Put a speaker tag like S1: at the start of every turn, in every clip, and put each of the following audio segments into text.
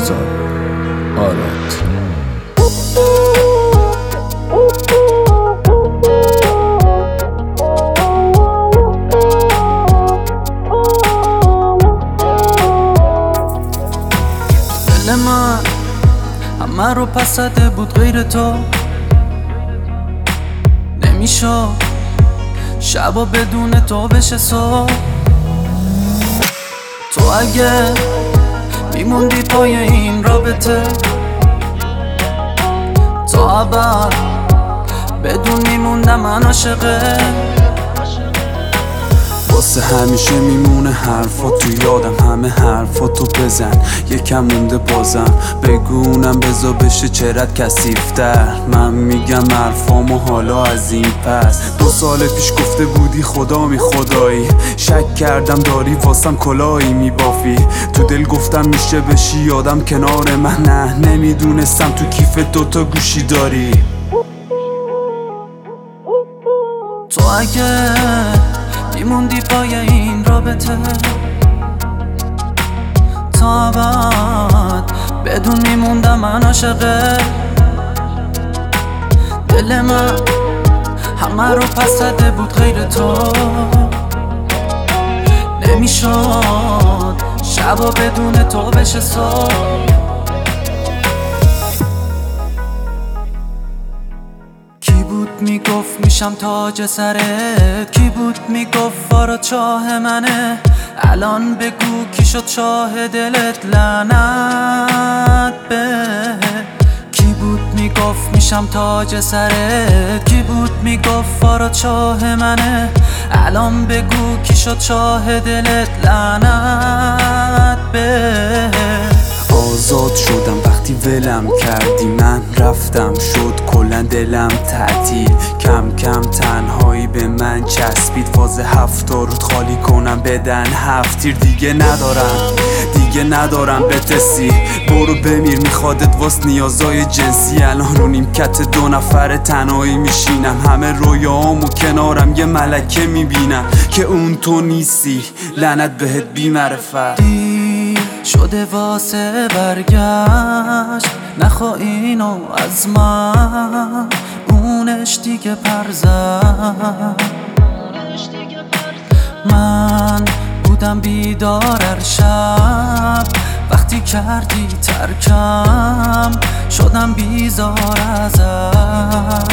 S1: آزاد آراد.
S2: دل من همه رو پس زده بود غیر تو، نمیشد شبا بدون تو بشه صبح. تو اگه میموندی پای این رابطه تا ابد بدون میموندم من عاشقه.
S3: واسه همیشه میمونه حرفا تو یادم، همه حرفا تو بزن یکم مونده بازم بگونم بزا بشه چرت کثیفتر. من میگم حرفامو حالا از این پس 2 سال پیش گفته بودی خدا می خدایی، شک کردم داری واسم کلاهی میبافی. تو دل گفتم میشه بشی یادم کنار من، نه نمیدونستم تو کیف 2 گوشی داری.
S2: تو اگه میموندی پای این رابطه تا بعد بدون میموندم من عاشقه. دل من همه رو پس زده بود غیر تو، نمیشد شبا بدون تو بشه صبح. کی بود میگفت میشم تاج سرت، کی بود میگفت فارا چاه منه، الان بگو کی شد چاه دلت لعنت به. کی بود میگفت میشم تاج سرت، کی بود میگفت فارا چاه منه، الان بگو کی شد چاه دلت لعنت به.
S3: آزاد شدم وقتی ولم کردی، من رفتم شد کلا دلم تعطیل. کم کم تنهایی به من چسبید، فاز 7 روز خالی کنم بدن 7 تیر. دیگه ندارم بتسی، برو بمیر میخوادت واس نیازای جنسی. الان رو نیمکت 2 نفر تنهایی میشینم، همه رویاهامو کنارم یه ملکه میبینم که اون تو نیستی. لعنت بهت بی معرفت.
S2: شده واسه برگشت، نخوا اینو از من، اونش دیگه پر زد. من بودم بیدار هر شب، وقتی کردی ترکم شدم بیزار ازت.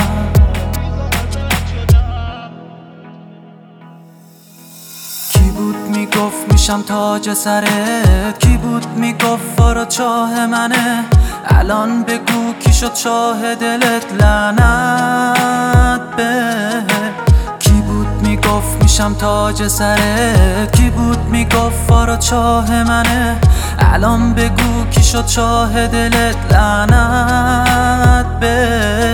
S2: کی بود میگفت میشم تاج سرت، کی بود میگفت فارا چاه منه، الان بگو کی شد چاه دلت لعنت به. کی بود میگفت میشم تاج سرت، کی بود میگفت فارا چاه منه، الان بگو کی شد چاه دلت لعنت به.